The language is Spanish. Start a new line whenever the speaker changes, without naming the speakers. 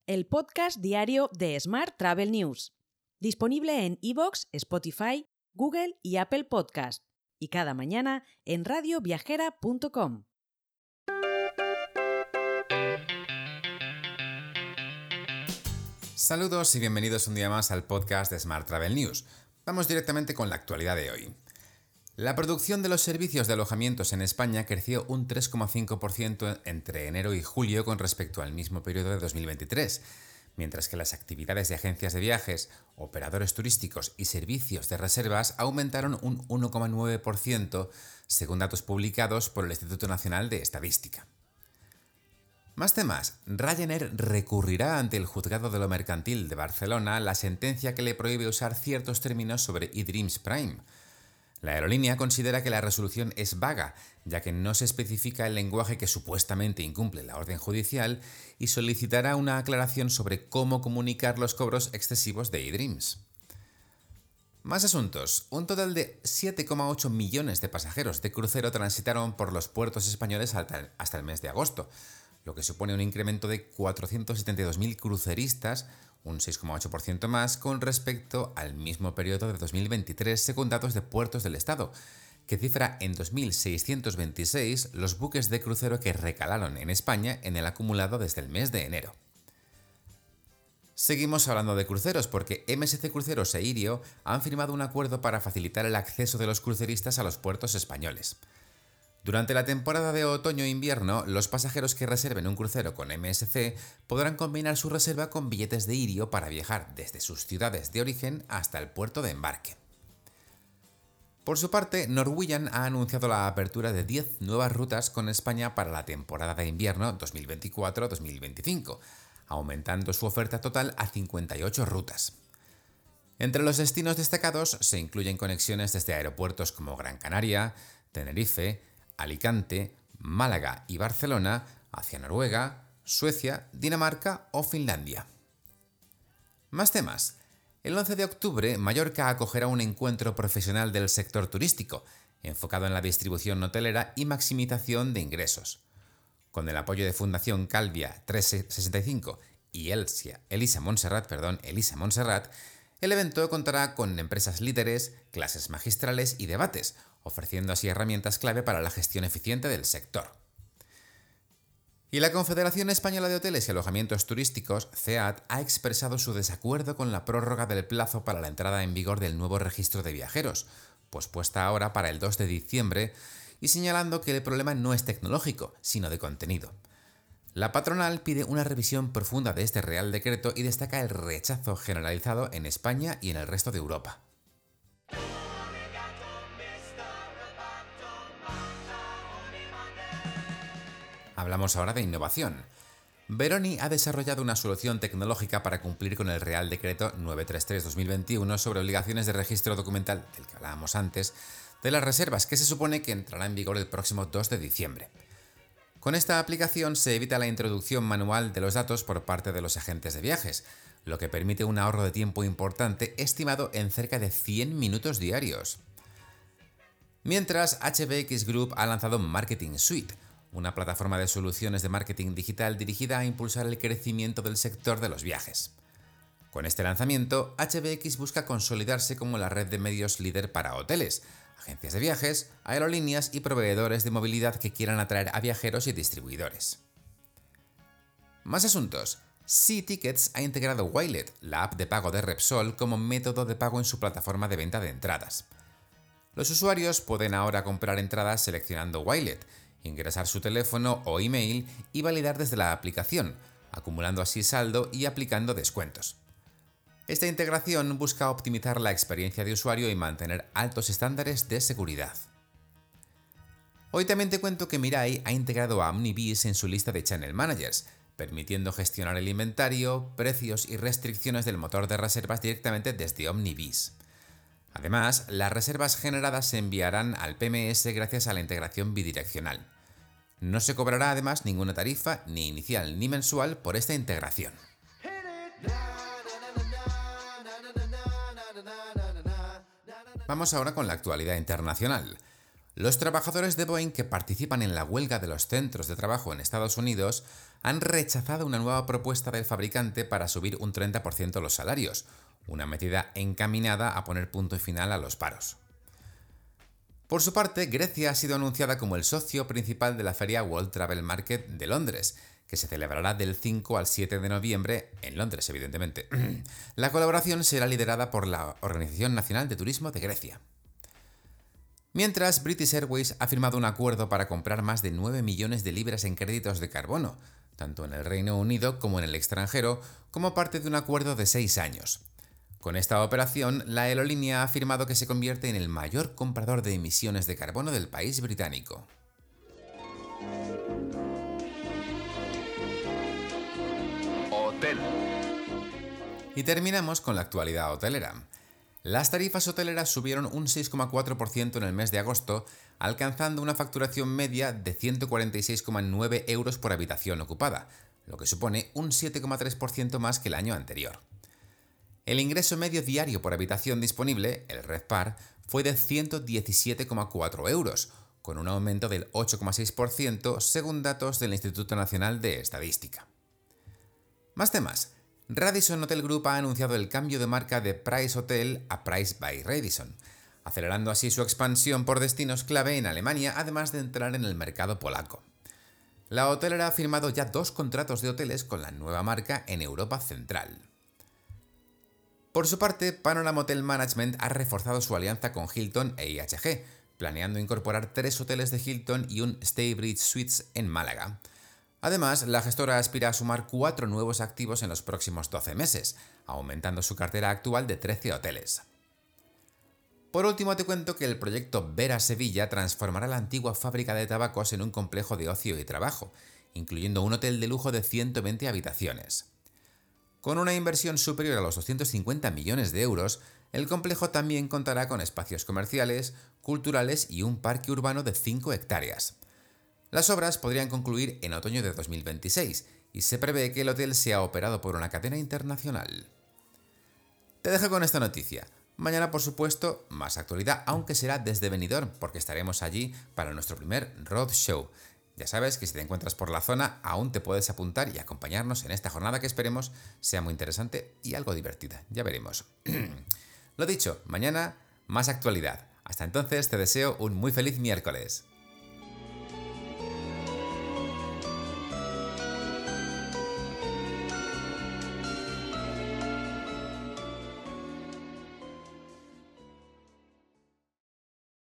el podcast diario de Smart Travel News, disponible en iVoox, Spotify, Google y Apple Podcast, y cada mañana en radioviajera.com.
Saludos y bienvenidos un día más al podcast de Smart Travel News. Vamos directamente con la actualidad de hoy. La producción de los servicios de alojamientos en España creció un 3,5% entre enero y julio con respecto al mismo periodo de 2023, mientras que las actividades de agencias de viajes, operadores turísticos y servicios de reservas aumentaron un 1,9% según datos publicados por el Instituto Nacional de Estadística. Más temas. Ryanair recurrirá ante el Juzgado de lo Mercantil de Barcelona la sentencia que le prohíbe usar ciertos términos sobre eDreams Prime. La aerolínea considera que la resolución es vaga, ya que no se especifica el lenguaje que supuestamente incumple la orden judicial y solicitará una aclaración sobre cómo comunicar los cobros excesivos de eDreams. Más asuntos. Un total de 7,8 millones de pasajeros de crucero transitaron por los puertos españoles hasta el mes de agosto, lo que supone un incremento de 472.000 cruceristas, un 6,8% más con respecto al mismo periodo de 2023 según datos de Puertos del Estado, que cifra en 2.626 los buques de crucero que recalaron en España en el acumulado desde el mes de enero. Seguimos hablando de cruceros porque MSC Cruceros e Irio han firmado un acuerdo para facilitar el acceso de los cruceristas a los puertos españoles. Durante la temporada de otoño-invierno, los pasajeros que reserven un crucero con MSC podrán combinar su reserva con billetes de Irio para viajar desde sus ciudades de origen hasta el puerto de embarque. Por su parte, Norwegian ha anunciado la apertura de 10 nuevas rutas con España para la temporada de invierno 2024-2025, aumentando su oferta total a 58 rutas. Entre los destinos destacados se incluyen conexiones desde aeropuertos como Gran Canaria, Tenerife, Alicante, Málaga y Barcelona hacia Noruega, Suecia, Dinamarca o Finlandia. Más temas. El 11 de octubre, Mallorca acogerá un encuentro profesional del sector turístico, enfocado en la distribución hotelera y maximización de ingresos. Con el apoyo de Fundación Calvia 365 y Elisa Montserrat, el evento contará con empresas líderes, clases magistrales y debates, ofreciendo así herramientas clave para la gestión eficiente del sector. Y la Confederación Española de Hoteles y Alojamientos Turísticos, CEAT, ha expresado su desacuerdo con la prórroga del plazo para la entrada en vigor del nuevo registro de viajeros, pospuesta ahora para el 2 de diciembre, y señalando que el problema no es tecnológico, sino de contenido. La patronal pide una revisión profunda de este Real Decreto y destaca el rechazo generalizado en España y en el resto de Europa. Hablamos ahora de innovación. Veroni ha desarrollado una solución tecnológica para cumplir con el Real Decreto 933/2021 sobre obligaciones de registro documental, del que hablábamos antes, de las reservas, que se supone que entrará en vigor el próximo 2 de diciembre. Con esta aplicación se evita la introducción manual de los datos por parte de los agentes de viajes, lo que permite un ahorro de tiempo importante estimado en cerca de 100 minutos diarios. Mientras, HBX Group ha lanzado Marketing Suite, una plataforma de soluciones de marketing digital dirigida a impulsar el crecimiento del sector de los viajes. Con este lanzamiento, HBX busca consolidarse como la red de medios líder para hoteles, agencias de viajes, aerolíneas y proveedores de movilidad que quieran atraer a viajeros y distribuidores. Más asuntos. SeaTickets ha integrado Wilet, la app de pago de Repsol, como método de pago en su plataforma de venta de entradas. Los usuarios pueden ahora comprar entradas seleccionando Wilet, ingresar su teléfono o email y validar desde la aplicación, acumulando así saldo y aplicando descuentos. Esta integración busca optimizar la experiencia de usuario y mantener altos estándares de seguridad. Hoy también te cuento que Mirai ha integrado a OmniBiz en su lista de Channel Managers, permitiendo gestionar el inventario, precios y restricciones del motor de reservas directamente desde OmniBiz. Además, las reservas generadas se enviarán al PMS gracias a la integración bidireccional. No se cobrará además ninguna tarifa, ni inicial ni mensual, por esta integración. Vamos ahora con la actualidad internacional. Los trabajadores de Boeing que participan en la huelga de los centros de trabajo en Estados Unidos han rechazado una nueva propuesta del fabricante para subir un 30% los salarios, una medida encaminada a poner punto final a los paros. Por su parte, Grecia ha sido anunciada como el socio principal de la feria World Travel Market de Londres, que se celebrará del 5 al 7 de noviembre, en Londres, evidentemente. La colaboración será liderada por la Organización Nacional de Turismo de Grecia. Mientras, British Airways ha firmado un acuerdo para comprar más de 9 millones de libras en créditos de carbono, tanto en el Reino Unido como en el extranjero, como parte de un acuerdo de 6 años. Con esta operación, la aerolínea ha afirmado que se convierte en el mayor comprador de emisiones de carbono del país británico.
Hotel.
Y terminamos con la actualidad hotelera. Las tarifas hoteleras subieron un 6,4% en el mes de agosto, alcanzando una facturación media de 146,9 euros por habitación ocupada, lo que supone un 7,3% más que el año anterior. El ingreso medio diario por habitación disponible, el RevPAR, fue de 117,4 euros, con un aumento del 8,6% según datos del Instituto Nacional de Estadística. Más temas. Radisson Hotel Group ha anunciado el cambio de marca de Price Hotel a Price by Radisson, acelerando así su expansión por destinos clave en Alemania, además de entrar en el mercado polaco. La hotelera ha firmado ya 2 contratos de hoteles con la nueva marca en Europa Central. Por su parte, Panorama Hotel Management ha reforzado su alianza con Hilton e IHG, planeando incorporar 3 hoteles de Hilton y un Staybridge Suites en Málaga. Además, la gestora aspira a sumar 4 nuevos activos en los próximos 12 meses, aumentando su cartera actual de 13 hoteles. Por último, te cuento que el proyecto Vera Sevilla transformará la antigua fábrica de tabacos en un complejo de ocio y trabajo, incluyendo un hotel de lujo de 120 habitaciones. Con una inversión superior a los 250 millones de euros, el complejo también contará con espacios comerciales, culturales y un parque urbano de 5 hectáreas. Las obras podrían concluir en otoño de 2026 y se prevé que el hotel sea operado por una cadena internacional. Te dejo con esta noticia. Mañana, por supuesto, más actualidad, aunque será desde Benidorm, porque estaremos allí para nuestro primer roadshow. Ya sabes que si te encuentras por la zona, aún te puedes apuntar y acompañarnos en esta jornada que esperemos sea muy interesante y algo divertida. Ya veremos. Lo dicho, mañana más actualidad. Hasta entonces te deseo un muy feliz miércoles.